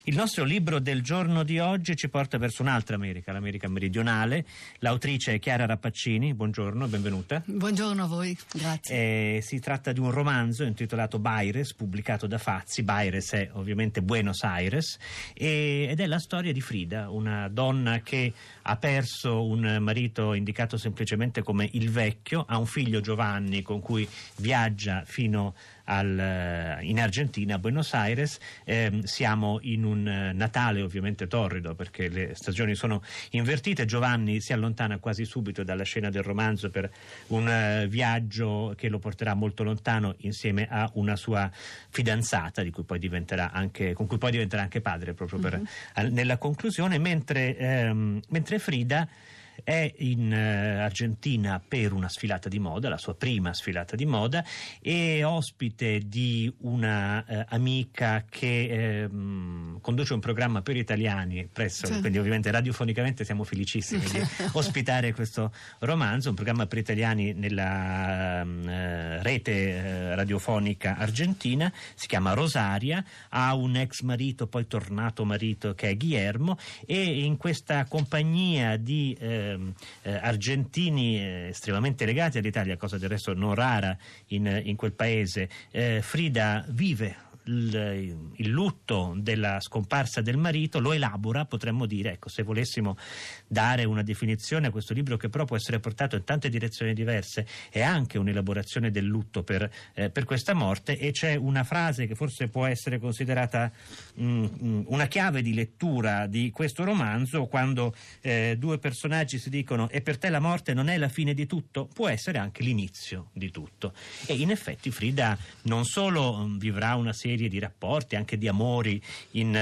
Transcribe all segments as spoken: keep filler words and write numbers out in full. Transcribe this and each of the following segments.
Il nostro libro del giorno di oggi ci porta verso un'altra America, l'America meridionale. L'autrice è Chiara Rappaccini, buongiorno, benvenuta. Buongiorno a voi, grazie. Eh, si tratta di un romanzo intitolato Baires, pubblicato da Fazzi. Baires è ovviamente Buenos Aires e, ed è la storia di Frida, una donna che ha perso un marito indicato semplicemente come il vecchio, ha un figlio Giovanni con cui viaggia fino al, in Argentina, a Buenos Aires. Eh, siamo in un Natale ovviamente torrido perché le stagioni sono invertite. Giovanni si allontana quasi subito dalla scena del romanzo per un uh, viaggio che lo porterà molto lontano insieme a una sua fidanzata, di cui poi diventerà anche, con cui poi diventerà anche padre proprio per, mm-hmm. uh, nella conclusione, mentre, ehm, mentre Frida è in uh, Argentina per una sfilata di moda, la sua prima sfilata di moda, e ospite di una uh, amica che uh, conduce un programma per italiani presso, sì. Quindi ovviamente radiofonicamente siamo felicissimi di ospitare questo romanzo, un programma per italiani nella uh, rete uh, radiofonica argentina. Si chiama Rosaria, ha un ex marito, poi tornato marito, che è Guillermo, e in questa compagnia di uh, Eh, argentini eh, estremamente legati all'Italia, cosa del resto non rara in, in quel paese, eh, Frida vive Il, il lutto della scomparsa del marito, lo elabora, potremmo dire, ecco, se volessimo dare una definizione a questo libro, che però può essere portato in tante direzioni diverse, è anche un'elaborazione del lutto per, eh, per questa morte. E c'è una frase che forse può essere considerata mh, una chiave di lettura di questo romanzo, quando eh, due personaggi si dicono: e per te la morte non è la fine di tutto? Può essere anche l'inizio di tutto. E in effetti Frida non solo mh, vivrà una serie di rapporti, anche di amori in,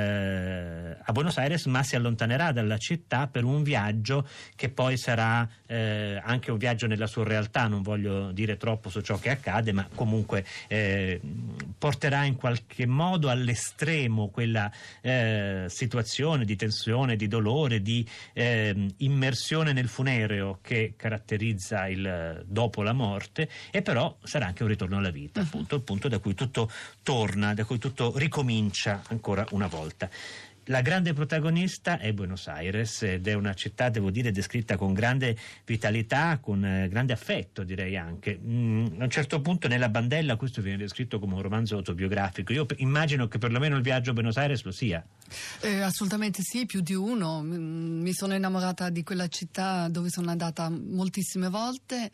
eh, a Buenos Aires, ma si allontanerà dalla città per un viaggio che poi sarà eh, anche un viaggio nella sua realtà. Non voglio dire troppo su ciò che accade, ma comunque eh, porterà in qualche modo all'estremo quella eh, situazione di tensione, di dolore, di eh, immersione nel funereo che caratterizza il dopo la morte, e però sarà anche un ritorno alla vita, appunto, il punto da cui tutto torna, da cui tutto ricomincia ancora una volta. La grande protagonista è Buenos Aires ed è una città, devo dire, descritta con grande vitalità, con eh, grande affetto, direi anche. Mm, a un certo punto nella bandella questo viene descritto come un romanzo autobiografico. Io p- immagino che perlomeno il viaggio a Buenos Aires lo sia. Eh, assolutamente sì, più di uno. Mi sono innamorata di quella città dove sono andata moltissime volte,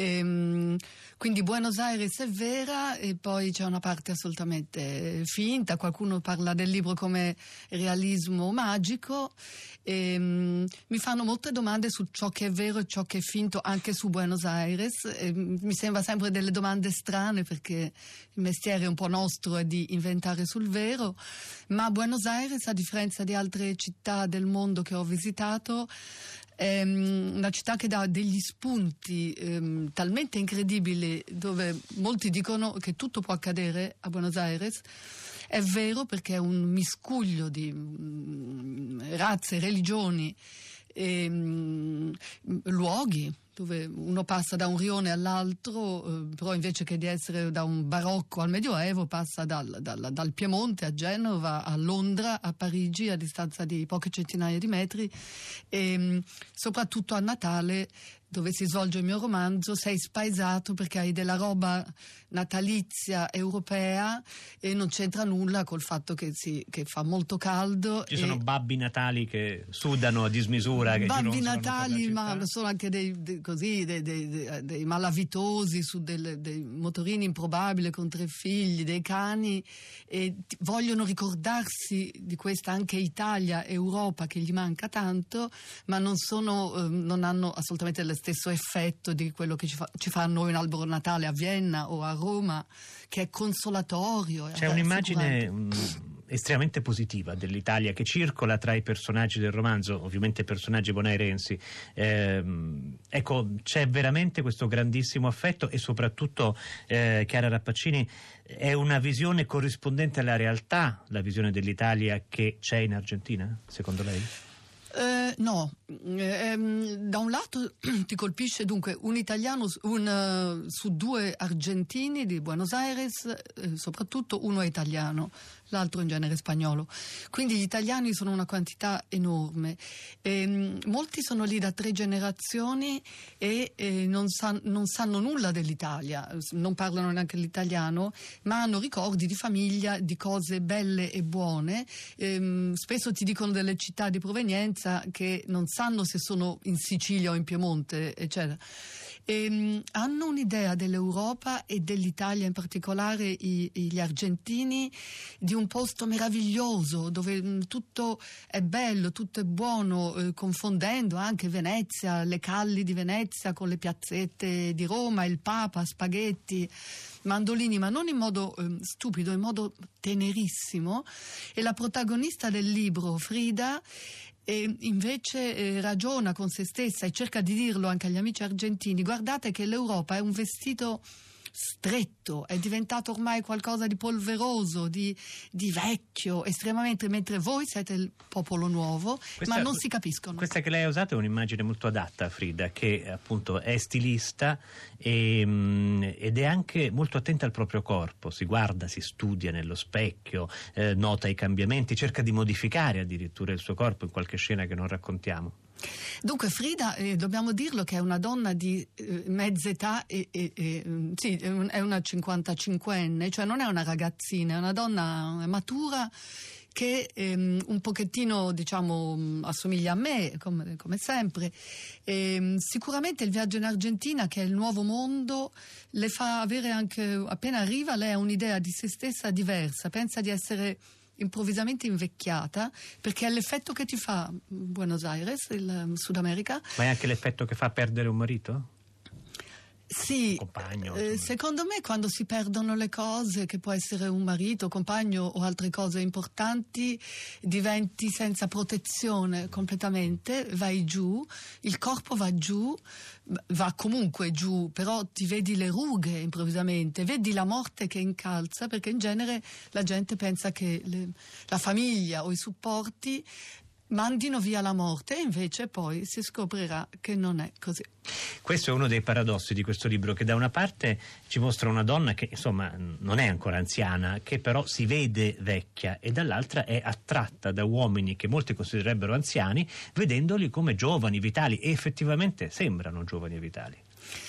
e, quindi Buenos Aires è vera, e poi c'è una parte assolutamente finta. Qualcuno parla del libro come realismo magico, e, mi fanno molte domande su ciò che è vero e ciò che è finto anche su Buenos Aires, e mi sembra sempre delle domande strane, perché il mestiere un po' nostro è di inventare sul vero, ma Buenos Aires, a differenza di altre città del mondo che ho visitato, è una città che dà degli spunti ehm, talmente incredibili, dove molti dicono che tutto può accadere a Buenos Aires. È vero, perché è un miscuglio di mh, razze, religioni e mh, luoghi dove uno passa da un rione all'altro, eh, però invece che di essere da un barocco al medioevo passa dal, dal, dal Piemonte a Genova, a Londra, a Parigi, a distanza di poche centinaia di metri, e mh, soprattutto a Natale, dove si svolge il mio romanzo, sei spaesato perché hai della roba natalizia europea e non c'entra nulla col fatto che, si, che fa molto caldo. Ci sono babbi natali che sudano a dismisura, che babbi natali, ma sono anche dei, dei, così, dei, dei, dei, dei malavitosi su delle, dei motorini improbabili con tre figli, dei cani, e vogliono ricordarsi di questa anche Italia, Europa, che gli manca tanto, ma non sono, eh, non hanno assolutamente le stesso effetto di quello che ci fa, ci fa a noi un albero Natale a Vienna o a Roma, che è consolatorio. C'è un'immagine mh, estremamente positiva dell'Italia che circola tra i personaggi del romanzo, ovviamente personaggi bonaerensi. Ehm, ecco, c'è veramente questo grandissimo affetto, e soprattutto eh, Chiara Rappaccini, è una visione corrispondente alla realtà, la visione dell'Italia che c'è in Argentina, secondo lei? Eh, no, eh, da un lato ti colpisce dunque un italiano un, uh, su due argentini di Buenos Aires, eh, soprattutto uno è italiano, l'altro in genere spagnolo. Quindi gli italiani sono una quantità enorme. E, molti sono lì da tre generazioni e, e non, san, non sanno nulla dell'Italia, non parlano neanche l'italiano, ma hanno ricordi di famiglia, di cose belle e buone. E, spesso ti dicono delle città di provenienza che non sanno se sono in Sicilia o in Piemonte, eccetera. E, um, hanno un'idea dell'Europa e dell'Italia in particolare i, gli argentini, di un posto meraviglioso dove um, tutto è bello, tutto è buono, eh, confondendo anche Venezia, le calli di Venezia con le piazzette di Roma, il Papa, spaghetti, mandolini, ma non in modo eh, stupido, in modo tenerissimo. E la protagonista del libro, Frida, e invece eh, ragiona con se stessa e cerca di dirlo anche agli amici argentini: guardate che l'Europa è un vestito stretto, è diventato ormai qualcosa di polveroso, di, di vecchio, estremamente, mentre voi siete il popolo nuovo, questa, ma non si capiscono. Questa che lei ha usato è un'immagine molto adatta a Frida, che appunto è stilista e, mh, ed è anche molto attenta al proprio corpo, si guarda, si studia nello specchio, eh, nota i cambiamenti, cerca di modificare addirittura il suo corpo in qualche scena che non raccontiamo. Dunque Frida, eh, dobbiamo dirlo che è una donna di eh, mezza età e, e, e sì, è una cinquantacinquenne, cioè non è una ragazzina, è una donna matura che ehm, un pochettino, diciamo, assomiglia a me, come, come sempre. E, sicuramente il viaggio in Argentina, che è il nuovo mondo, le fa avere anche, appena arriva, lei ha un'idea di se stessa diversa, pensa di essere improvvisamente invecchiata, perché è l'effetto che ti fa Buenos Aires, il Sud America. Ma è anche l'effetto che fa perdere un marito? Sì, compagno, eh, secondo me quando si perdono le cose, che può essere un marito, compagno o altre cose importanti, diventi senza protezione completamente, vai giù, il corpo va giù, va comunque giù, però ti vedi le rughe improvvisamente, vedi la morte che incalza, perché in genere la gente pensa che le, la famiglia o i supporti mandino via la morte, e invece poi si scoprirà che non è così. Questo è uno dei paradossi di questo libro, che da una parte ci mostra una donna che insomma non è ancora anziana, che però si vede vecchia, e dall'altra è attratta da uomini che molti considererebbero anziani, vedendoli come giovani, vitali, e effettivamente sembrano giovani e vitali.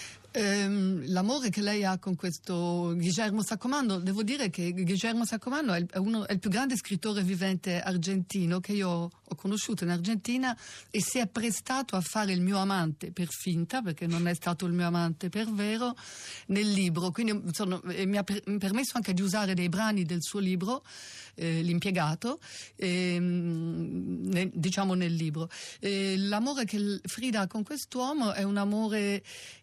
L'amore che lei ha con questo Guillermo Sacomando, devo dire che Guillermo Sacomando è, il, è, uno, è il più grande scrittore vivente argentino che io ho conosciuto in Argentina, e si è prestato a fare il mio amante per finta, perché non è stato il mio amante per vero, nel libro. Quindi sono, mi ha per, permesso anche di usare dei brani del suo libro, eh, L'impiegato, eh, ne, diciamo nel libro. Eh, l'amore che Frida ha con quest'uomo è un amore,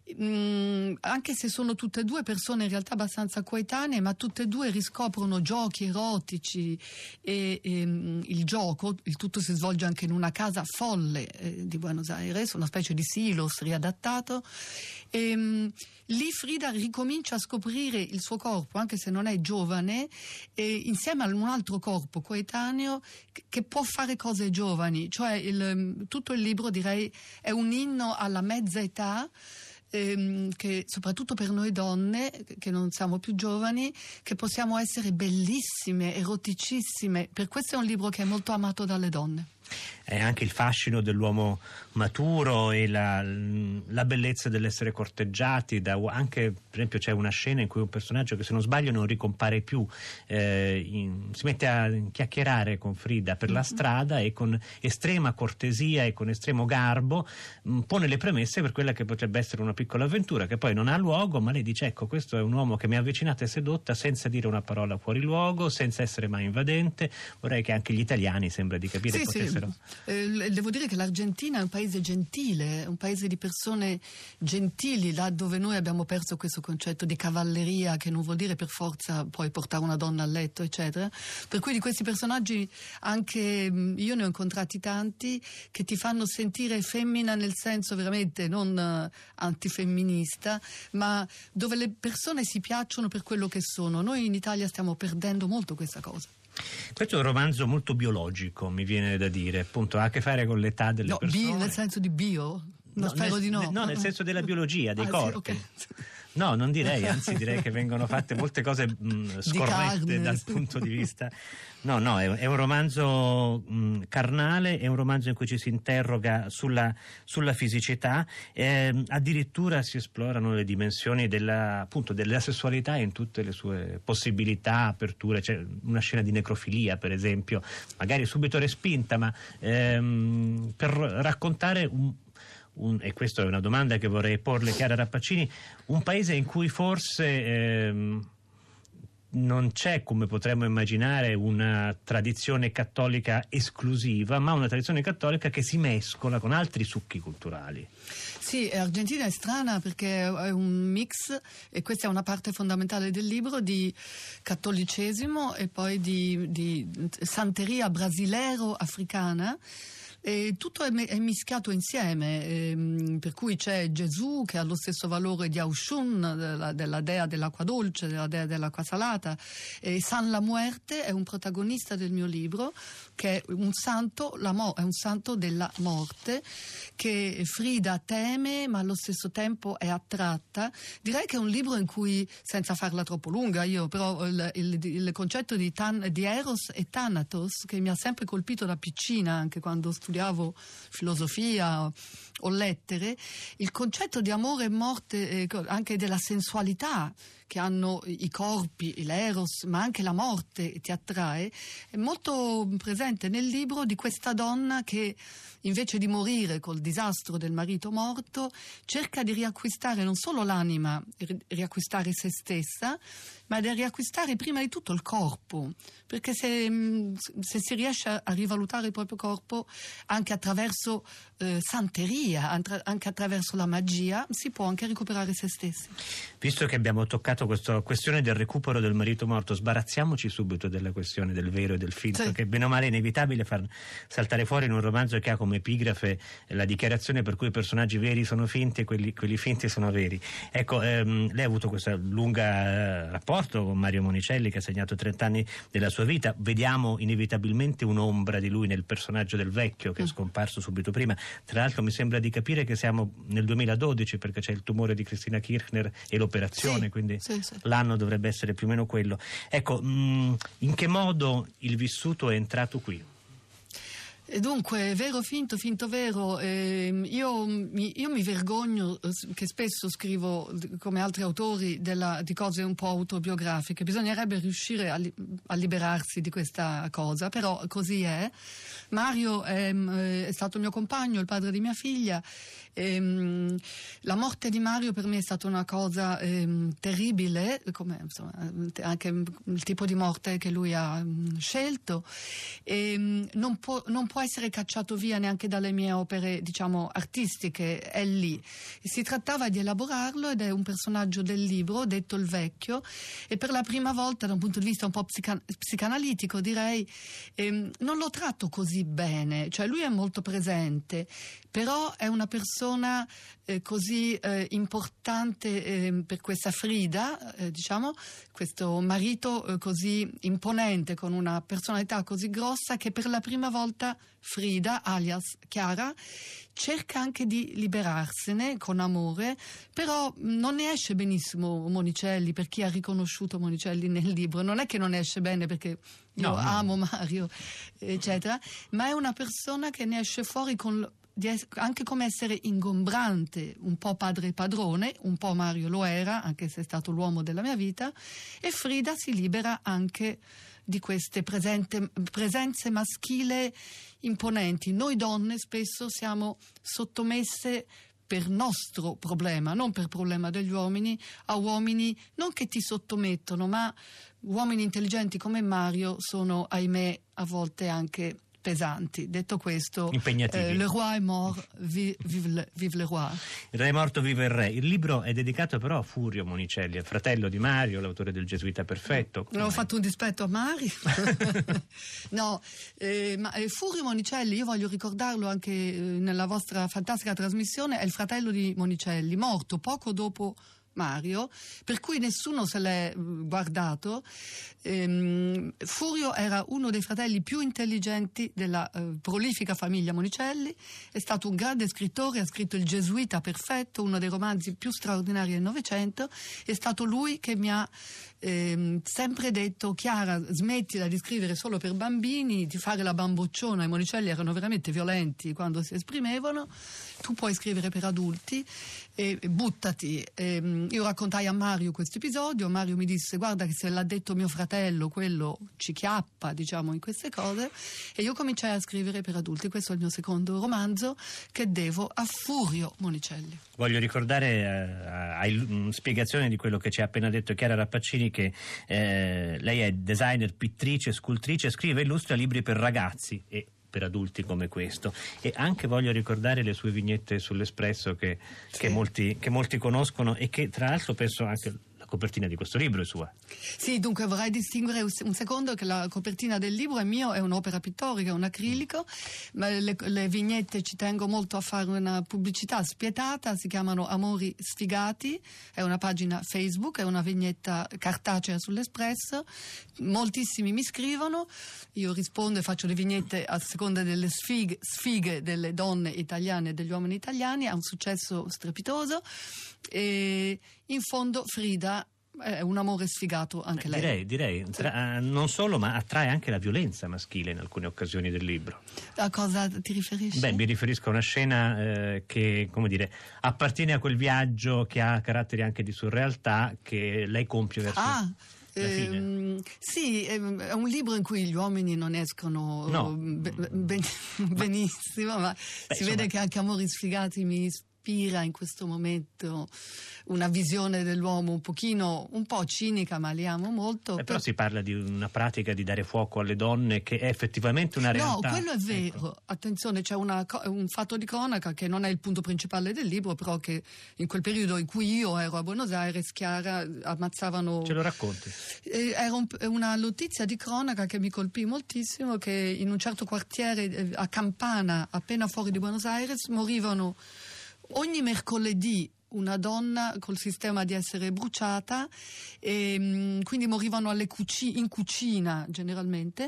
mh, anche se sono tutte e due persone in realtà abbastanza coetanee, ma tutte e due riscoprono giochi erotici e, e mh, il gioco, il tutto si svolge anche in una casa folle eh, di Buenos Aires, una specie di silos riadattato, e mh, lì Frida ricomincia a scoprire il suo corpo, anche se non è giovane, e insieme a un altro corpo coetaneo che può fare cose giovani, cioè il, tutto il libro, direi, è un inno alla mezza età, ehm, che soprattutto per noi donne che non siamo più giovani, che possiamo essere bellissime, eroticissime. Per questo è un libro che è molto amato dalle donne. È anche il fascino dell'uomo maturo e la, la bellezza dell'essere corteggiati da, anche per esempio c'è una scena in cui un personaggio che, se non sbaglio, non ricompare più, eh, in, si mette a chiacchierare con Frida per mm-hmm. la strada, e con estrema cortesia e con estremo garbo mh, pone le premesse per quella che potrebbe essere una piccola avventura che poi non ha luogo, ma lei dice: ecco, questo è un uomo che mi ha avvicinata e sedotta senza dire una parola fuori luogo, senza essere mai invadente. Vorrei che anche gli italiani, sembra di capire, sì, potessero... Sì. Eh, devo dire che l'Argentina è un paese gentile, un paese di persone gentili, là dove noi abbiamo perso questo concetto di cavalleria, che non vuol dire per forza poi portare una donna a letto, eccetera. Per cui di questi personaggi anche io ne ho incontrati tanti che ti fanno sentire femmina, nel senso veramente non uh, antifemminista, ma dove le persone si piacciono per quello che sono. Noi in Italia stiamo perdendo molto questa cosa. Questo è un romanzo molto biologico, mi viene da dire, appunto, ha a che fare con l'età delle no, persone. Bio nel senso di bio? No, no spero nel, di no. No, nel senso della biologia, dei ah, corpi. Sì, okay. No, non direi, anzi direi che vengono fatte molte cose mh, scorrette dal punto di vista... No, no, è, è un romanzo mh, carnale, è un romanzo in cui ci si interroga sulla, sulla fisicità, eh, addirittura si esplorano le dimensioni della, appunto, della sessualità in tutte le sue possibilità, aperture. C'è una scena di necrofilia, per esempio, magari subito respinta, ma ehm, per raccontare un Un, e questa è una domanda che vorrei porle Chiara Rappaccini, un paese in cui forse ehm, non c'è, come potremmo immaginare, una tradizione cattolica esclusiva, ma una tradizione cattolica che si mescola con altri succhi culturali. Sì, Argentina è strana perché è un mix, e questa è una parte fondamentale del libro, di cattolicesimo e poi di, di santeria brasilero-africana. E tutto è, è mischiato insieme, ehm, per cui c'è Gesù che ha lo stesso valore di Aushun, della, della dea dell'acqua dolce, della dea dell'acqua salata, e San la Muerte è un protagonista del mio libro, che è un santo, la mo- è un santo della morte, che Frida teme ma allo stesso tempo è attratta. Direi che è un libro in cui, senza farla troppo lunga io, però il, il, il concetto di, tan- di Eros e Thanatos, che mi ha sempre colpito da piccina, anche quando studiavo filosofia o lettere, il concetto di amore e morte, eh, anche della sensualità che hanno i corpi, l'eros, ma anche la morte ti attrae, è molto presente nel libro, di questa donna che invece di morire col disastro del marito morto cerca di riacquistare non solo l'anima, riacquistare se stessa, ma di riacquistare prima di tutto il corpo, perché se, se si riesce a rivalutare il proprio corpo anche attraverso eh, santeria, anche attraverso la magia, si può anche recuperare se stessi. Visto che abbiamo toccato questa questione del recupero del marito morto, sbarazziamoci subito della questione del vero e del finto, sì, che bene o male è inevitabile far saltare fuori in un romanzo che ha come epigrafe la dichiarazione per cui i personaggi veri sono finti e quelli, quelli finti sono veri. Ecco, ehm, lei ha avuto questo lungo eh, rapporto con Mario Monicelli, che ha segnato trent'anni della sua vita. Vediamo inevitabilmente un'ombra di lui nel personaggio del vecchio, che è scomparso subito prima. Tra l'altro mi sembra di capire che siamo nel duemiladodici, perché c'è il tumore di Cristina Kirchner e l'operazione, sì, quindi sì, sì. L'anno dovrebbe essere più o meno quello. Ecco, mh, in che modo il vissuto è entrato qui? E dunque, vero finto, finto vero, eh, io, mi, io mi vergogno che spesso scrivo, come altri autori, della, di cose un po' autobiografiche. Bisognerebbe riuscire a, li, a liberarsi di questa cosa, però così è. Mario è, è stato il mio compagno, il padre di mia figlia. Ehm, la morte di Mario per me è stata una cosa ehm, terribile, come insomma, anche il tipo di morte che lui ha mh, scelto. Ehm, non può, non può essere cacciato via neanche dalle mie opere, diciamo, artistiche, è lì. Si trattava di elaborarlo ed è un personaggio del libro, detto il vecchio, e per la prima volta da un punto di vista un po' psica- psicanalitico direi, ehm, non lo tratto così bene, cioè lui è molto presente, però è una persona eh, così eh, importante eh, per questa Frida, eh, diciamo, questo marito eh, così imponente, con una personalità così grossa, che per la prima volta Frida, alias Chiara, cerca anche di liberarsene con amore, però non ne esce benissimo Monicelli, per chi ha riconosciuto Monicelli nel libro. Non è che non esce bene perché io no, amo no. Mario, eccetera, ma è una persona che ne esce fuori con... anche come essere ingombrante, un po' padre e padrone, un po' Mario lo era, anche se è stato l'uomo della mia vita, e Frida si libera anche di queste presente, presenze maschili imponenti. Noi donne spesso siamo sottomesse per nostro problema, non per problema degli uomini, a uomini non che ti sottomettono, ma uomini intelligenti come Mario sono, ahimè, a volte anche pesanti. Detto questo, impegnativi. Eh, le roi est mort, vive, vive, le, vive le roi. Il re è morto, vive il re. Il libro è dedicato però a Furio Monicelli, il fratello di Mario, l'autore del Gesuita Perfetto. Non ho fatto un dispetto a Mario. No, eh, ma eh, Furio Monicelli, io voglio ricordarlo anche eh, nella vostra fantastica trasmissione, è il fratello di Monicelli, morto poco dopo Mario, per cui nessuno se l'è guardato. Ehm, Furio era uno dei fratelli più intelligenti della eh, prolifica famiglia Monicelli, è stato un grande scrittore, ha scritto Il Gesuita perfetto, uno dei romanzi più straordinari del Novecento. È stato lui che mi ha ehm, sempre detto: Chiara, smettila di scrivere solo per bambini, di fare la bambocciona. I Monicelli erano veramente violenti quando si esprimevano, tu puoi scrivere per adulti e buttati. E, io raccontai a Mario questo episodio, Mario mi disse: guarda che se l'ha detto mio fratello, quello ci chiappa, diciamo, in queste cose, e io cominciai a scrivere per adulti. Questo è il mio secondo romanzo che devo a Furio Monicelli. Voglio ricordare eh, a, a spiegazione di quello che ci ha appena detto Chiara Rappaccini, che eh, lei è designer, pittrice, scultrice, scrive e illustra libri per ragazzi e per adulti come questo, e anche voglio ricordare le sue vignette sull'Espresso che, sì. che, molti, che molti conoscono, e che tra l'altro penso anche la copertina di questo libro è sua. Sì, dunque vorrei distinguere un secondo che la copertina del libro è mio, è un'opera pittorica, è un acrilico, ma le, le vignette ci tengo molto a fare una pubblicità spietata, si chiamano Amori Sfigati, è una pagina Facebook, è una vignetta cartacea sull'Espresso, moltissimi mi scrivono, io rispondo e faccio le vignette a seconda delle sfighe, sfighe delle donne italiane e degli uomini italiani, ha un successo strepitoso, e in fondo Frida è un amore sfigato anche lei. Direi, direi. Tra, non solo, ma attrae anche la violenza maschile in alcune occasioni del libro. A cosa ti riferisci? Beh, mi riferisco a una scena eh, che, come dire, appartiene a quel viaggio che ha caratteri anche di surrealtà che lei compie verso ah. Ehm, sì, è un libro in cui gli uomini non escono no. be- ben- benissimo, ma Beh, si insomma... vede che anche Amori Sfigati mi ispira in questo momento una visione dell'uomo un pochino, un po' cinica, ma li amo molto. Eh, per... Però si parla di una pratica di dare fuoco alle donne che è effettivamente una realtà. No, quello è vero. Ecco. Attenzione, c'è una, un fatto di cronaca che non è il punto principale del libro, però che in quel periodo in cui io ero a Buenos Aires, Chiara, ammazzavano... Ce lo racconti? Eh, era un, una notizia di cronaca che mi colpì moltissimo, che in un certo quartiere a Campana, appena fuori di Buenos Aires, morivano ogni mercoledì una donna col sistema di essere bruciata, e quindi morivano alle cuci- in cucina generalmente.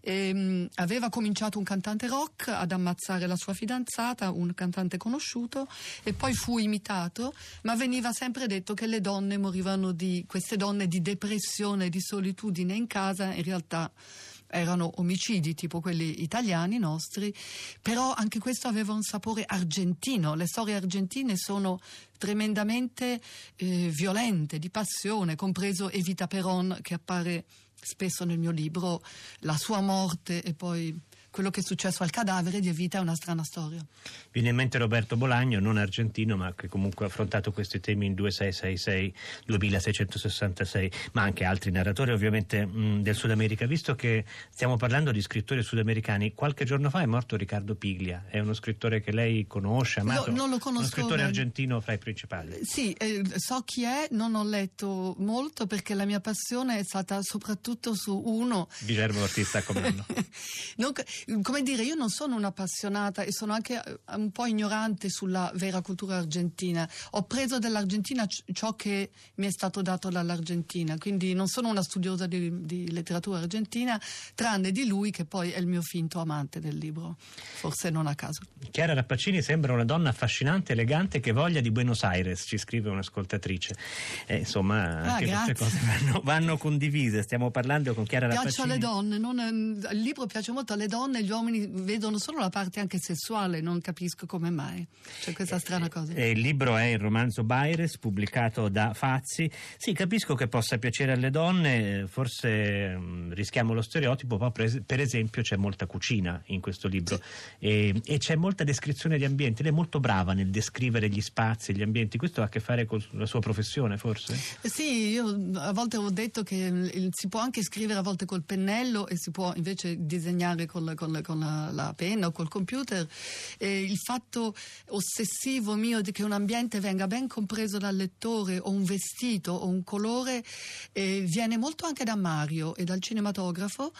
E, aveva cominciato un cantante rock ad ammazzare la sua fidanzata, un cantante conosciuto, e poi fu imitato, ma veniva sempre detto che le donne morivano di queste donne di depressione, di solitudine in casa, in realtà erano omicidi tipo quelli italiani nostri, però anche questo aveva un sapore argentino. Le storie argentine sono tremendamente eh, violente, di passione, compreso Evita Perón, che appare spesso nel mio libro. La sua morte e poi quello che è successo al cadavere di Evita è una strana storia. Viene in mente Roberto Bolaño, non argentino, ma che comunque ha affrontato questi temi in duemilaseicentossessantasei, duemilaseicentosessantasei, ma anche altri narratori ovviamente mh, del Sud America. Visto che stiamo parlando di scrittori sudamericani, qualche giorno fa è morto Riccardo Piglia, è uno scrittore che lei conosce, amato, no, non lo conosco, uno scrittore ma... argentino fra i principali. Sì, eh, so chi è, non ho letto molto perché la mia passione è stata soprattutto su uno... Guillermo Ortiz Saccomanno. non, come dire, io non sono un'appassionata e sono anche un po' ignorante sulla vera cultura argentina. Ho preso dall'Argentina ciò che mi è stato dato dall'Argentina, quindi non sono una studiosa di, di letteratura argentina, tranne di lui che poi è il mio finto amante del libro, forse non a caso. Chiara Rappaccini sembra una donna affascinante, elegante, che voglia di Buenos Aires, ci scrive un'ascoltatrice. Eh, insomma, ah, anche grazie. queste cose vanno, vanno condivise. Stiamo parlando con Chiara Rappaccini. Piace alle donne, non, il libro piace molto alle donne. Gli uomini vedono solo la parte anche sessuale, non capisco come mai. C'è questa strana cosa. Eh, il libro è il romanzo Baires, pubblicato da Fazzi. Sì, capisco che possa piacere alle donne, forse mh, rischiamo lo stereotipo, ma per, per esempio c'è molta cucina in questo libro, sì. e, e c'è molta descrizione di ambienti. Lei è molto brava nel descrivere gli spazi, gli ambienti. Questo ha a che fare con la sua professione, forse? Eh sì, io a volte ho detto che il, si può anche scrivere a volte col pennello e si può invece disegnare con la, con la, con la, la penna o col computer. E il fatto ossessivo mio di che un ambiente venga ben compreso dal lettore, o un vestito o un colore, eh, viene molto anche da Mario e dal cinematografo,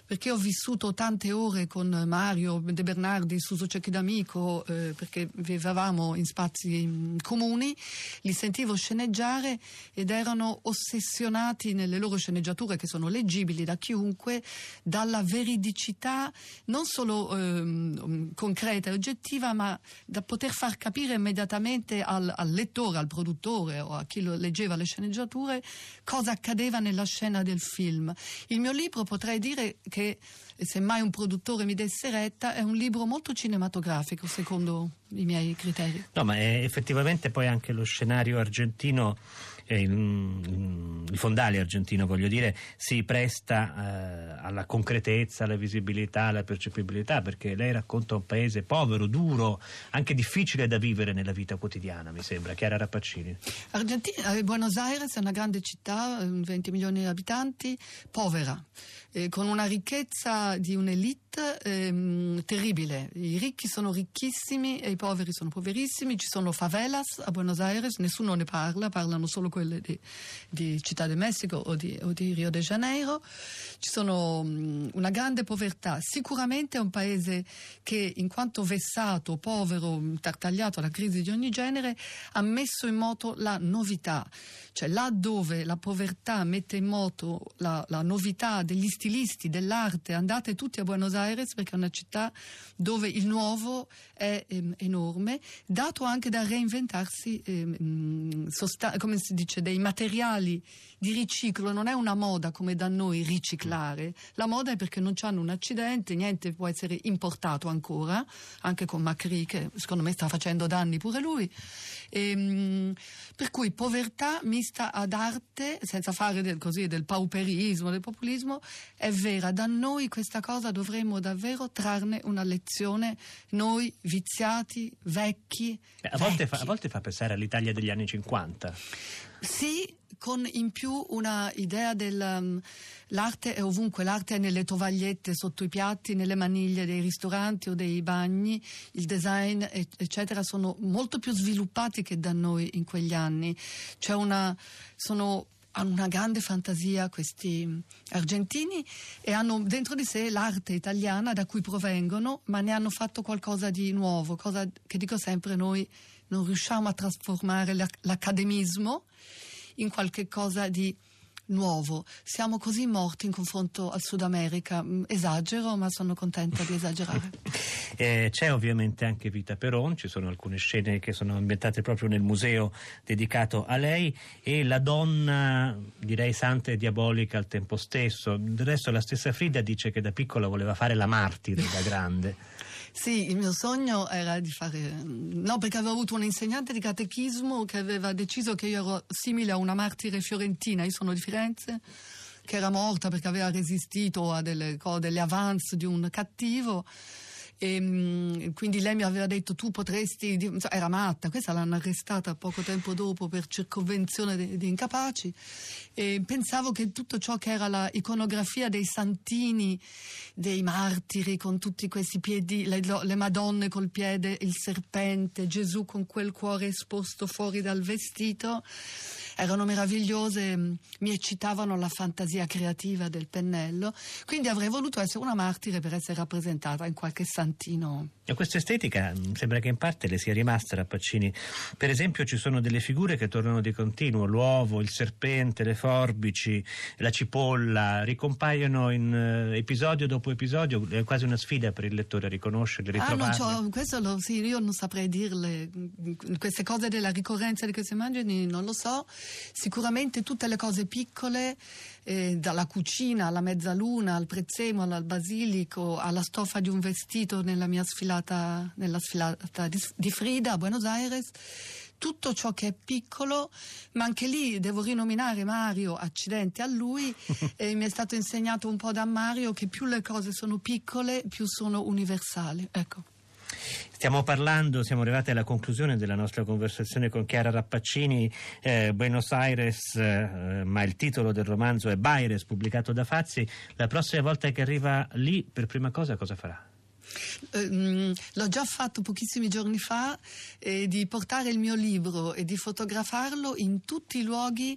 perché ho vissuto tante ore con Mario De Bernardi, Suso Cecchi D'Amico, eh, perché vivevamo in spazi comuni, li sentivo sceneggiare ed erano ossessionati nelle loro sceneggiature, che sono leggibili da chiunque, dalla veridicità non solo eh, concreta e oggettiva, ma da poter far capire immediatamente al, al lettore, al produttore o a chi lo leggeva le sceneggiature cosa accadeva nella scena del film. Il mio libro, potrei dire che, se mai un produttore mi desse retta, è un libro molto cinematografico secondo i miei criteri. No, ma è effettivamente poi anche lo scenario argentino, eh, il, il fondale argentino voglio dire, si presta eh, alla concretezza, alla visibilità, alla percepibilità, perché lei racconta un paese povero, duro, anche difficile da vivere nella vita quotidiana, mi sembra. Chiara Rappaccini. Argentina, eh, Buenos Aires è una grande città, venti milioni di abitanti, povera, eh, con una ricchezza di un'elite ehm, terribile. I ricchi sono ricchissimi e i poveri sono poverissimi. Ci sono favelas a Buenos Aires, nessuno ne parla, parlano solo quelle di, di Città del Messico o di, o di Rio de Janeiro. Ci sono um, una grande povertà. Sicuramente è un paese che, in quanto vessato, povero, tartagliato da crisi di ogni genere, ha messo in moto la novità. Cioè, là dove la povertà mette in moto la, la novità degli stilisti, dell'arte, andate tutti a Buenos Aires, perché è una città dove il nuovo è ehm, enorme, dato anche da reinventarsi ehm, sosta- come si dice, dei materiali di riciclo. Non è una moda come da noi riciclare, la moda è perché non c'hanno un accidente, niente può essere importato ancora, anche con Macri, che secondo me sta facendo danni pure lui. Ehm, per cui povertà mista ad arte, senza fare del, così, del pauperismo, del populismo, è vera. Da noi questa cosa dovremmo davvero trarne una lezione, noi viziati, vecchi. Beh, a, volte vecchi. Fa, a volte fa pensare all'Italia degli anni cinquanta. Sì, con in più una idea del um, l'arte è ovunque, l'arte è nelle tovagliette, sotto i piatti, nelle maniglie dei ristoranti o dei bagni, il design eccetera sono molto più sviluppati che da noi in quegli anni. C'è una sono hanno una grande fantasia questi argentini e hanno dentro di sé l'arte italiana da cui provengono, ma ne hanno fatto qualcosa di nuovo, cosa che dico sempre noi non riusciamo a trasformare l'accademismo in qualche cosa di nuovo. Siamo così morti in confronto al Sud America. Esagero, ma sono contenta di esagerare. eh, c'è ovviamente anche Vita Perón, ci sono alcune scene che sono ambientate proprio nel museo dedicato a lei, e la donna, direi santa e diabolica al tempo stesso. Del resto la stessa Frida dice che da piccola voleva fare la martire da grande. Sì, il mio sogno era di fare... No, perché avevo avuto un insegnante di catechismo che aveva deciso che io ero simile a una martire fiorentina. Io sono di Firenze, che era morta perché aveva resistito a delle, delle avance di un cattivo. E quindi lei mi aveva detto tu potresti, era matta, questa l'hanno arrestata poco tempo dopo per circonvenzione di, di incapaci, e pensavo che tutto ciò che era la iconografia dei santini, dei martiri con tutti questi piedi, le, le madonne col piede, il serpente, Gesù con quel cuore esposto fuori dal vestito, erano meravigliose, mi eccitavano la fantasia creativa del pennello, quindi avrei voluto essere una martire per essere rappresentata in qualche santino. E questa estetica sembra che in parte le sia rimasta, Rappaccini. Per esempio ci sono delle figure che tornano di continuo, l'uovo, il serpente, le forbici, la cipolla, ricompaiono in uh, episodio dopo episodio, è quasi una sfida per il lettore a riconoscerle, ritrovarle. Ah, no, questo lo, sì, io non saprei dirle, queste cose della ricorrenza di queste immagini non lo so. Sicuramente tutte le cose piccole, eh, dalla cucina alla mezzaluna, al prezzemolo, al basilico, alla stoffa di un vestito nella mia sfilata, nella sfilata di, di Frida a Buenos Aires, tutto ciò che è piccolo, ma anche lì devo rinominare Mario, accidenti a lui, e mi è stato insegnato un po' da Mario che più le cose sono piccole, più sono universali. Ecco. Stiamo parlando, siamo arrivati alla conclusione della nostra conversazione con Chiara Rappaccini, eh, Buenos Aires, eh, ma il titolo del romanzo è Baires, pubblicato da Fazzi. La prossima volta che arriva lì, per prima cosa cosa farà? Um, l'ho già fatto pochissimi giorni fa, eh, di portare il mio libro e di fotografarlo in tutti i luoghi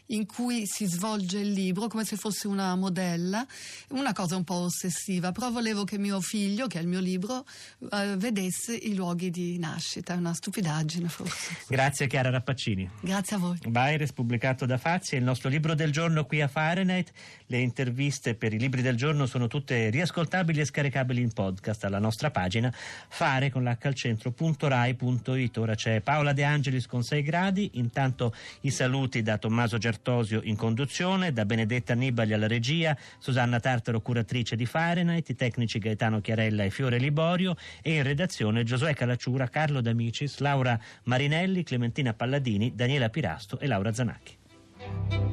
in cui si svolge il libro come se fosse una modella, una cosa un po' ossessiva, però volevo che mio figlio, che è il mio libro, eh, vedesse i luoghi di nascita. È una stupidaggine forse. Grazie Chiara Rappaccini. Grazie a voi. Baires, pubblicato da Fazzi, è il nostro libro del giorno qui a Fahrenheit. Le interviste per i libri del giorno sono tutte riascoltabili e scaricabili in podcast alla nostra pagina fare con l'H al centro punto rai punto it. Ora c'è Paola De Angelis con sei gradi, intanto i saluti da Tommaso Giartosio in conduzione, da Benedetta Annibali alla regia, Susanna Tartaro curatrice di Fahrenheit, i tecnici Gaetano Chiarella e Fiore Liborio e in redazione Giosuè Calacciura, Carlo D'Amicis, Laura Marinelli, Clementina Palladini, Daniela Pirasto e Laura Zanacchi.